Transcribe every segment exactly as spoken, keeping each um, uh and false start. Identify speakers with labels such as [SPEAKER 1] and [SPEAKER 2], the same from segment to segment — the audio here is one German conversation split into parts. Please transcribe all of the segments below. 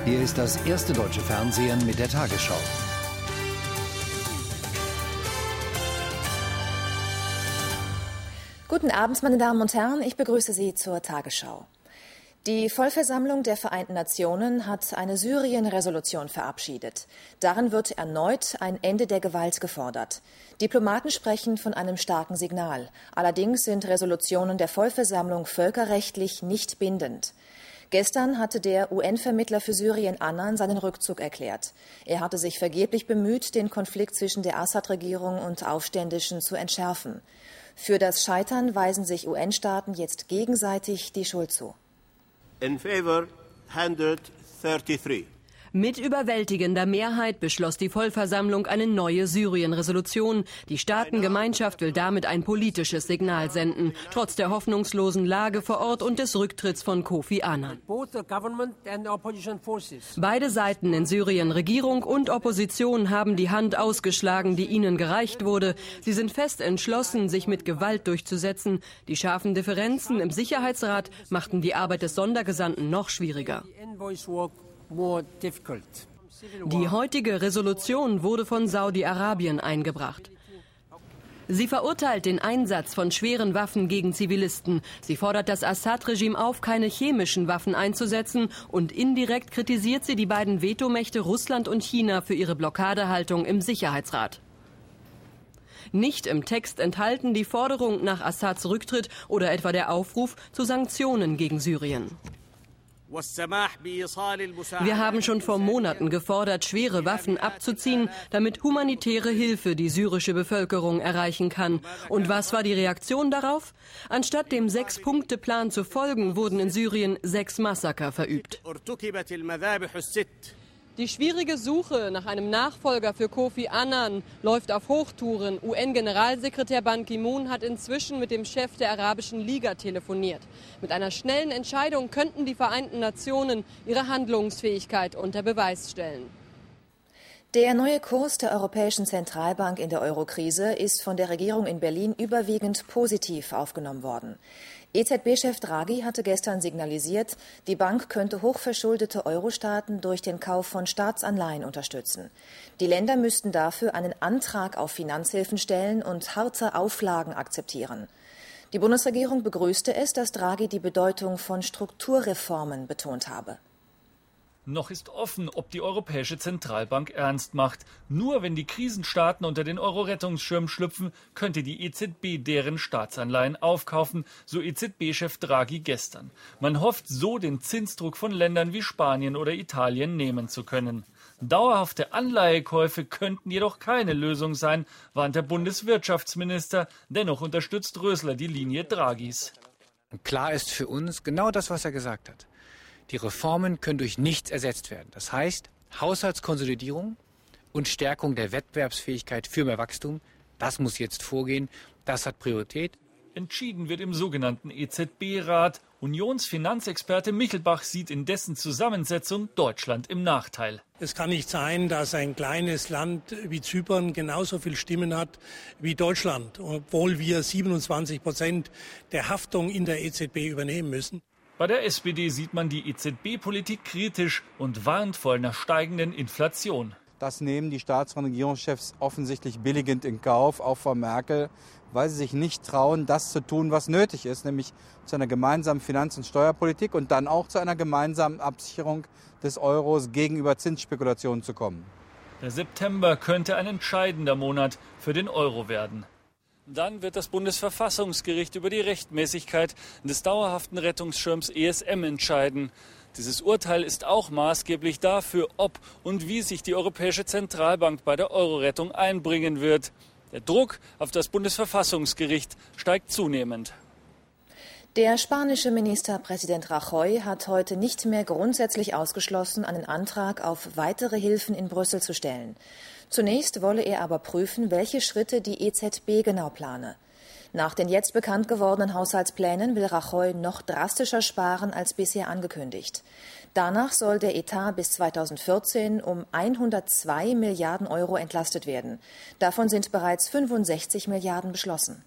[SPEAKER 1] Hier ist das erste deutsche Fernsehen mit der Tagesschau.
[SPEAKER 2] Guten Abend, meine Damen und Herren, ich begrüße Sie zur Tagesschau. Die Vollversammlung der Vereinten Nationen hat eine Syrien-Resolution verabschiedet. Darin wird erneut ein Ende der Gewalt gefordert. Diplomaten sprechen von einem starken Signal. Allerdings sind Resolutionen der Vollversammlung völkerrechtlich nicht bindend. Gestern hatte der U N-Vermittler für Syrien Annan seinen Rückzug erklärt. Er hatte sich vergeblich bemüht, den Konflikt zwischen der Assad-Regierung und Aufständischen zu entschärfen. Für das Scheitern weisen sich U N-Staaten jetzt gegenseitig die Schuld zu.
[SPEAKER 3] In favor, hundertdreiunddreißig.
[SPEAKER 4] Mit überwältigender Mehrheit beschloss die Vollversammlung eine neue Syrien-Resolution. Die Staatengemeinschaft will damit ein politisches Signal senden, trotz der hoffnungslosen Lage vor Ort und des Rücktritts von Kofi Annan. Beide Seiten in Syrien, Regierung und Opposition, haben die Hand ausgeschlagen, die ihnen gereicht wurde. Sie sind fest entschlossen, sich mit Gewalt durchzusetzen. Die scharfen Differenzen im Sicherheitsrat machten die Arbeit des Sondergesandten noch schwieriger. Die heutige Resolution wurde von Saudi-Arabien eingebracht. Sie verurteilt den Einsatz von schweren Waffen gegen Zivilisten. Sie fordert das Assad-Regime auf, keine chemischen Waffen einzusetzen, und indirekt kritisiert sie die beiden Vetomächte Russland und China für ihre Blockadehaltung im Sicherheitsrat. Nicht im Text enthalten die Forderung nach Assads Rücktritt oder etwa der Aufruf zu Sanktionen gegen Syrien. Wir haben schon vor Monaten gefordert, schwere Waffen abzuziehen, damit humanitäre Hilfe die syrische Bevölkerung erreichen kann. Und was war die Reaktion darauf? Anstatt dem Sechs-Punkte-Plan zu folgen, wurden in Syrien sechs Massaker verübt. Die schwierige Suche nach einem Nachfolger für Kofi Annan läuft auf Hochtouren. U N-Generalsekretär Ban Ki-moon hat inzwischen mit dem Chef der Arabischen Liga telefoniert. Mit einer schnellen Entscheidung könnten die Vereinten Nationen ihre Handlungsfähigkeit unter Beweis stellen.
[SPEAKER 2] Der neue Kurs der Europäischen Zentralbank in der Eurokrise ist von der Regierung in Berlin überwiegend positiv aufgenommen worden. E Z B-Chef Draghi hatte gestern signalisiert, die Bank könnte hochverschuldete Euro-Staaten durch den Kauf von Staatsanleihen unterstützen. Die Länder müssten dafür einen Antrag auf Finanzhilfen stellen und harte Auflagen akzeptieren. Die Bundesregierung begrüßte es, dass Draghi die Bedeutung von Strukturreformen betont habe.
[SPEAKER 5] Noch ist offen, ob die Europäische Zentralbank ernst macht. Nur wenn die Krisenstaaten unter den Euro-Rettungsschirm schlüpfen, könnte die E Z B deren Staatsanleihen aufkaufen, so E Z B-Chef Draghi gestern. Man hofft so, den Zinsdruck von Ländern wie Spanien oder Italien nehmen zu können. Dauerhafte Anleihekäufe könnten jedoch keine Lösung sein, warnt der Bundeswirtschaftsminister. Dennoch unterstützt Rösler die Linie Draghis.
[SPEAKER 6] Klar ist für uns genau das, was er gesagt hat. Die Reformen können durch nichts ersetzt werden. Das heißt, Haushaltskonsolidierung und Stärkung der Wettbewerbsfähigkeit für mehr Wachstum, das muss jetzt vorgehen. Das hat Priorität.
[SPEAKER 5] Entschieden wird im sogenannten E Z B-Rat. Unionsfinanzexperte Michelbach sieht in dessen Zusammensetzung Deutschland im Nachteil.
[SPEAKER 7] Es kann nicht sein, dass ein kleines Land wie Zypern genauso viele Stimmen hat wie Deutschland, obwohl wir siebenundzwanzig Prozent der Haftung in der E Z B übernehmen müssen.
[SPEAKER 5] Bei der S P D sieht man die E Z B-Politik kritisch und warnt vor einer steigenden Inflation.
[SPEAKER 8] Das nehmen die Staats- und Regierungschefs offensichtlich billigend in Kauf, auch Frau Merkel, weil sie sich nicht trauen, das zu tun, was nötig ist, nämlich zu einer gemeinsamen Finanz- und Steuerpolitik und dann auch zu einer gemeinsamen Absicherung des Euros gegenüber Zinsspekulationen zu kommen.
[SPEAKER 5] Der September könnte ein entscheidender Monat für den Euro werden. Dann wird das Bundesverfassungsgericht über die Rechtmäßigkeit des dauerhaften Rettungsschirms E S M entscheiden. Dieses Urteil ist auch maßgeblich dafür, ob und wie sich die Europäische Zentralbank bei der Euro-Rettung einbringen wird. Der Druck auf das Bundesverfassungsgericht steigt zunehmend.
[SPEAKER 2] Der spanische Ministerpräsident Rajoy hat heute nicht mehr grundsätzlich ausgeschlossen, einen Antrag auf weitere Hilfen in Brüssel zu stellen. Zunächst wolle er aber prüfen, welche Schritte die E Z B genau plane. Nach den jetzt bekannt gewordenen Haushaltsplänen will Rajoy noch drastischer sparen als bisher angekündigt. Danach soll der Etat bis zweitausendvierzehn um hundertzwei Milliarden Euro entlastet werden. Davon sind bereits fünfundsechzig Milliarden beschlossen.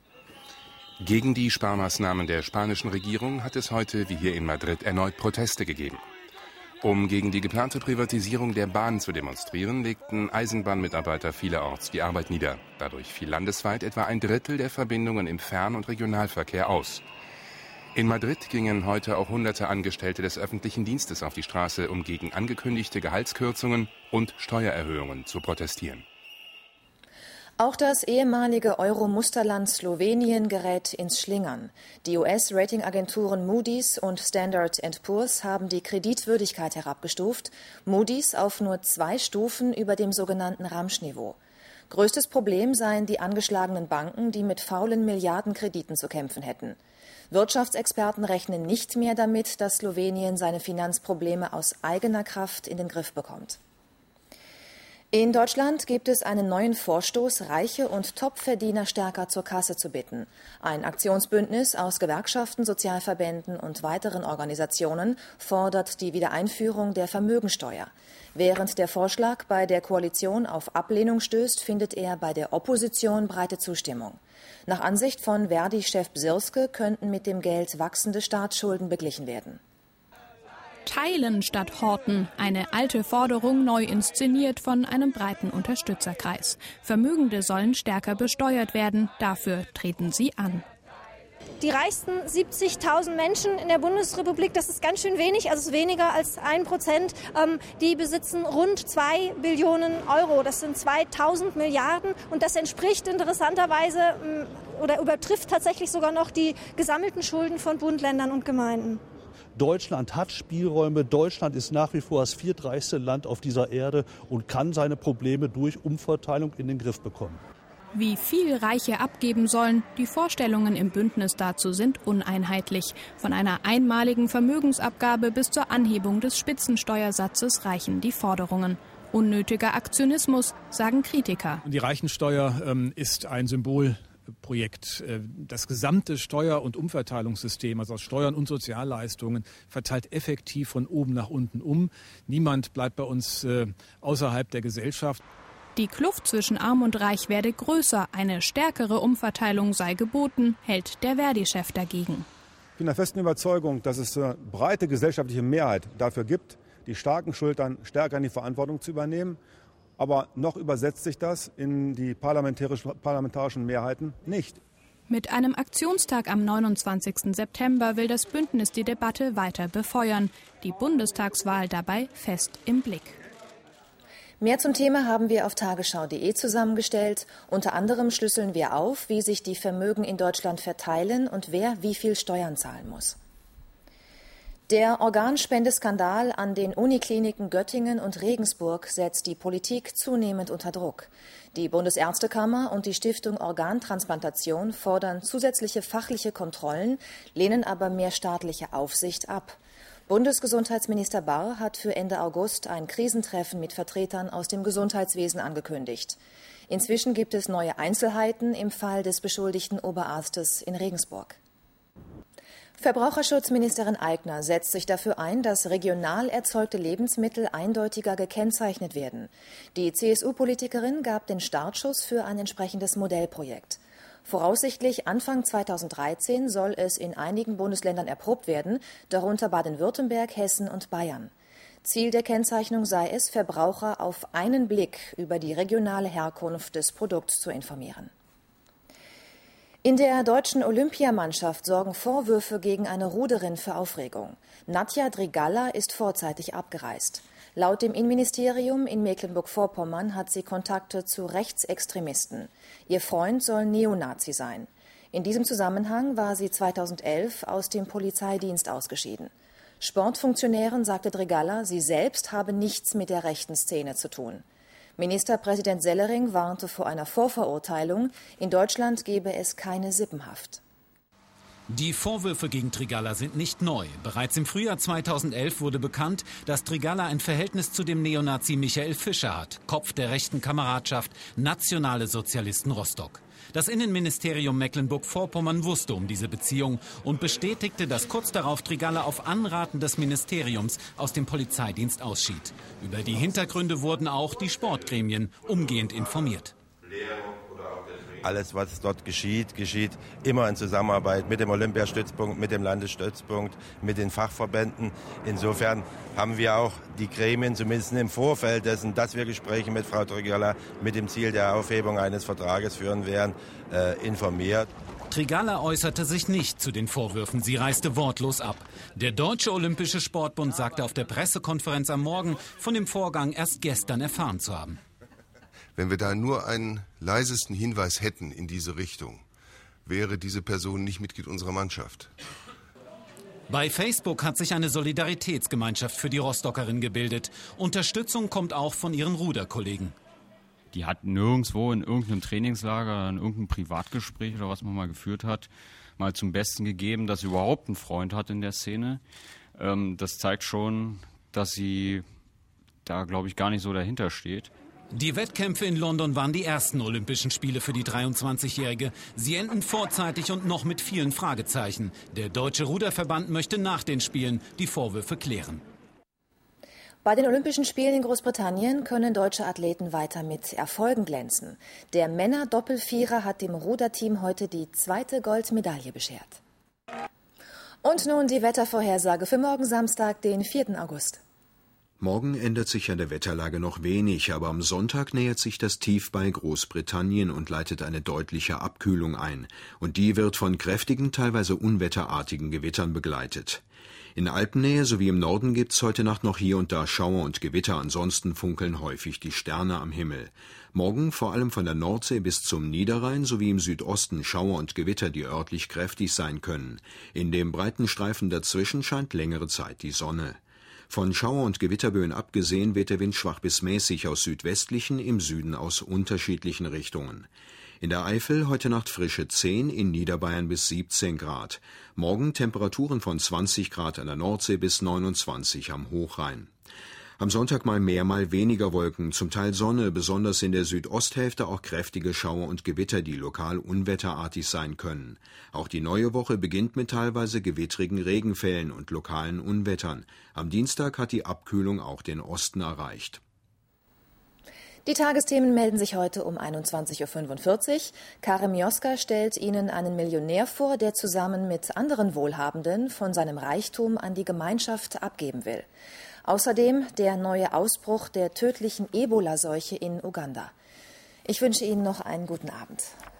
[SPEAKER 9] Gegen die Sparmaßnahmen der spanischen Regierung hat es heute, wie hier in Madrid, erneut Proteste gegeben. Um gegen die geplante Privatisierung der Bahn zu demonstrieren, legten Eisenbahnmitarbeiter vielerorts die Arbeit nieder. Dadurch fiel landesweit etwa ein Drittel der Verbindungen im Fern- und Regionalverkehr aus. In Madrid gingen heute auch hunderte Angestellte des öffentlichen Dienstes auf die Straße, um gegen angekündigte Gehaltskürzungen und Steuererhöhungen zu protestieren.
[SPEAKER 2] Auch das ehemalige Euro-Musterland Slowenien gerät ins Schlingern. Die U S-Ratingagenturen Moody's und Standard and Poor's haben die Kreditwürdigkeit herabgestuft, Moody's auf nur zwei Stufen über dem sogenannten Ramsch-Niveau. Größtes Problem seien die angeschlagenen Banken, die mit faulen Milliardenkrediten zu kämpfen hätten. Wirtschaftsexperten rechnen nicht mehr damit, dass Slowenien seine Finanzprobleme aus eigener Kraft in den Griff bekommt. In Deutschland gibt es einen neuen Vorstoß, Reiche und Topverdiener stärker zur Kasse zu bitten. Ein Aktionsbündnis aus Gewerkschaften, Sozialverbänden und weiteren Organisationen fordert die Wiedereinführung der Vermögensteuer. Während der Vorschlag bei der Koalition auf Ablehnung stößt, findet er bei der Opposition breite Zustimmung. Nach Ansicht von Verdi-Chef Bsirske könnten mit dem Geld wachsende Staatsschulden beglichen werden.
[SPEAKER 10] Teilen statt horten. Eine alte Forderung neu inszeniert von einem breiten Unterstützerkreis. Vermögende sollen stärker besteuert werden. Dafür treten sie an.
[SPEAKER 11] Die reichsten siebzigtausend Menschen in der Bundesrepublik, das ist ganz schön wenig, also weniger als ein Prozent, ähm, die besitzen rund zwei Billionen Euro. Das sind zweitausend Milliarden und das entspricht interessanterweise ähm, oder übertrifft tatsächlich sogar noch die gesammelten Schulden von Bund, Ländern und Gemeinden.
[SPEAKER 12] Deutschland hat Spielräume. Deutschland ist nach wie vor das viertreichste Land auf dieser Erde und kann seine Probleme durch Umverteilung in den Griff bekommen.
[SPEAKER 10] Wie viel Reiche abgeben sollen, die Vorstellungen im Bündnis dazu sind uneinheitlich. Von einer einmaligen Vermögensabgabe bis zur Anhebung des Spitzensteuersatzes reichen die Forderungen. Unnötiger Aktionismus, sagen Kritiker.
[SPEAKER 13] Die Reichensteuer ähm, ist ein Symbol. Projekt. Das gesamte Steuer- und Umverteilungssystem, also aus Steuern und Sozialleistungen, verteilt effektiv von oben nach unten um. Niemand bleibt bei uns äh, außerhalb der Gesellschaft.
[SPEAKER 10] Die Kluft zwischen Arm und Reich werde größer. Eine stärkere Umverteilung sei geboten, hält der Verdi-Chef dagegen.
[SPEAKER 14] Ich bin der festen Überzeugung, dass es eine breite gesellschaftliche Mehrheit dafür gibt, die starken Schultern stärker in die Verantwortung zu übernehmen. Aber noch übersetzt sich das in die parlamentarischen Mehrheiten nicht.
[SPEAKER 10] Mit einem Aktionstag am neunundzwanzigsten September will das Bündnis die Debatte weiter befeuern. Die Bundestagswahl dabei fest im Blick.
[SPEAKER 2] Mehr zum Thema haben wir auf tagesschau punkt de zusammengestellt. Unter anderem schlüsseln wir auf, wie sich die Vermögen in Deutschland verteilen und wer wie viel Steuern zahlen muss. Der Organspendeskandal an den Unikliniken Göttingen und Regensburg setzt die Politik zunehmend unter Druck. Die Bundesärztekammer und die Stiftung Organtransplantation fordern zusätzliche fachliche Kontrollen, lehnen aber mehr staatliche Aufsicht ab. Bundesgesundheitsminister Barr hat für Ende August ein Krisentreffen mit Vertretern aus dem Gesundheitswesen angekündigt. Inzwischen gibt es neue Einzelheiten im Fall des beschuldigten Oberarztes in Regensburg. Verbraucherschutzministerin Aigner setzt sich dafür ein, dass regional erzeugte Lebensmittel eindeutiger gekennzeichnet werden. Die C S U-Politikerin gab den Startschuss für ein entsprechendes Modellprojekt. Voraussichtlich Anfang zweitausenddreizehn soll es in einigen Bundesländern erprobt werden, darunter Baden-Württemberg, Hessen und Bayern. Ziel der Kennzeichnung sei es, Verbraucher auf einen Blick über die regionale Herkunft des Produkts zu informieren. In der deutschen Olympiamannschaft sorgen Vorwürfe gegen eine Ruderin für Aufregung. Nadja Drigalla ist vorzeitig abgereist. Laut dem Innenministerium in Mecklenburg-Vorpommern hat sie Kontakte zu Rechtsextremisten. Ihr Freund soll Neonazi sein. In diesem Zusammenhang war sie zweitausendelf aus dem Polizeidienst ausgeschieden. Sportfunktionären sagte Drigalla, sie selbst habe nichts mit der rechten Szene zu tun. Ministerpräsident Sellering warnte vor einer Vorverurteilung. In Deutschland gebe es keine Sippenhaft.
[SPEAKER 15] Die Vorwürfe gegen Drigalla sind nicht neu. Bereits im Frühjahr zweitausendelf wurde bekannt, dass Drigalla ein Verhältnis zu dem Neonazi Michael Fischer hat, Kopf der rechten Kameradschaft Nationale Sozialisten Rostock. Das Innenministerium Mecklenburg-Vorpommern wusste um diese Beziehung und bestätigte, dass kurz darauf Drigalla auf Anraten des Ministeriums aus dem Polizeidienst ausschied. Über die Hintergründe wurden auch die Sportgremien umgehend informiert.
[SPEAKER 16] Alles, was dort geschieht, geschieht immer in Zusammenarbeit mit dem Olympiastützpunkt, mit dem Landesstützpunkt, mit den Fachverbänden. Insofern haben wir auch die Gremien, zumindest im Vorfeld dessen, dass wir Gespräche mit Frau Trigala mit dem Ziel der Aufhebung eines Vertrages führen werden, äh, informiert.
[SPEAKER 15] Trigala äußerte sich nicht zu den Vorwürfen. Sie reiste wortlos ab. Der Deutsche Olympische Sportbund sagte auf der Pressekonferenz am Morgen, von dem Vorgang erst gestern erfahren zu haben.
[SPEAKER 17] Wenn wir da nur einen leisesten Hinweis hätten in diese Richtung, wäre diese Person nicht Mitglied unserer Mannschaft.
[SPEAKER 15] Bei Facebook hat sich eine Solidaritätsgemeinschaft für die Rostockerin gebildet. Unterstützung kommt auch von ihren Ruderkollegen.
[SPEAKER 18] Die hat nirgendwo in irgendeinem Trainingslager, in irgendeinem Privatgespräch oder was man mal geführt hat, mal zum Besten gegeben, dass sie überhaupt einen Freund hat in der Szene. Ähm, das zeigt schon, dass sie da, glaube ich, gar nicht so dahinter steht.
[SPEAKER 15] Die Wettkämpfe in London waren die ersten Olympischen Spiele für die dreiundzwanzigjährige. Sie enden vorzeitig und noch mit vielen Fragezeichen. Der Deutsche Ruderverband möchte nach den Spielen die Vorwürfe klären.
[SPEAKER 2] Bei den Olympischen Spielen in Großbritannien können deutsche Athleten weiter mit Erfolgen glänzen. Der Männer-Doppelvierer hat dem Ruderteam heute die zweite Goldmedaille beschert. Und nun die Wettervorhersage für morgen Samstag, den vierten August.
[SPEAKER 19] Morgen ändert sich an der Wetterlage noch wenig, aber am Sonntag nähert sich das Tief bei Großbritannien und leitet eine deutliche Abkühlung ein. Und die wird von kräftigen, teilweise unwetterartigen Gewittern begleitet. In Alpennähe sowie im Norden gibt es heute Nacht noch hier und da Schauer und Gewitter, ansonsten funkeln häufig die Sterne am Himmel. Morgen vor allem von der Nordsee bis zum Niederrhein sowie im Südosten Schauer und Gewitter, die örtlich kräftig sein können. In dem breiten Streifen dazwischen scheint längere Zeit die Sonne. Von Schauer- und Gewitterböen abgesehen weht der Wind schwach bis mäßig aus südwestlichen, im Süden aus unterschiedlichen Richtungen. In der Eifel heute Nacht frische zehn, in Niederbayern bis siebzehn Grad. Morgen Temperaturen von zwanzig Grad an der Nordsee bis neunundzwanzig am Hochrhein. Am Sonntag mal mehr, mal weniger Wolken, zum Teil Sonne, besonders in der Südosthälfte auch kräftige Schauer und Gewitter, die lokal unwetterartig sein können. Auch die neue Woche beginnt mit teilweise gewittrigen Regenfällen und lokalen Unwettern. Am Dienstag hat die Abkühlung auch den Osten erreicht.
[SPEAKER 2] Die Tagesthemen melden sich heute um einundzwanzig Uhr fünfundvierzig. Karim Mioska stellt Ihnen einen Millionär vor, der zusammen mit anderen Wohlhabenden von seinem Reichtum an die Gemeinschaft abgeben will. Außerdem der neue Ausbruch der tödlichen Ebola-Seuche in Uganda. Ich wünsche Ihnen noch einen guten Abend.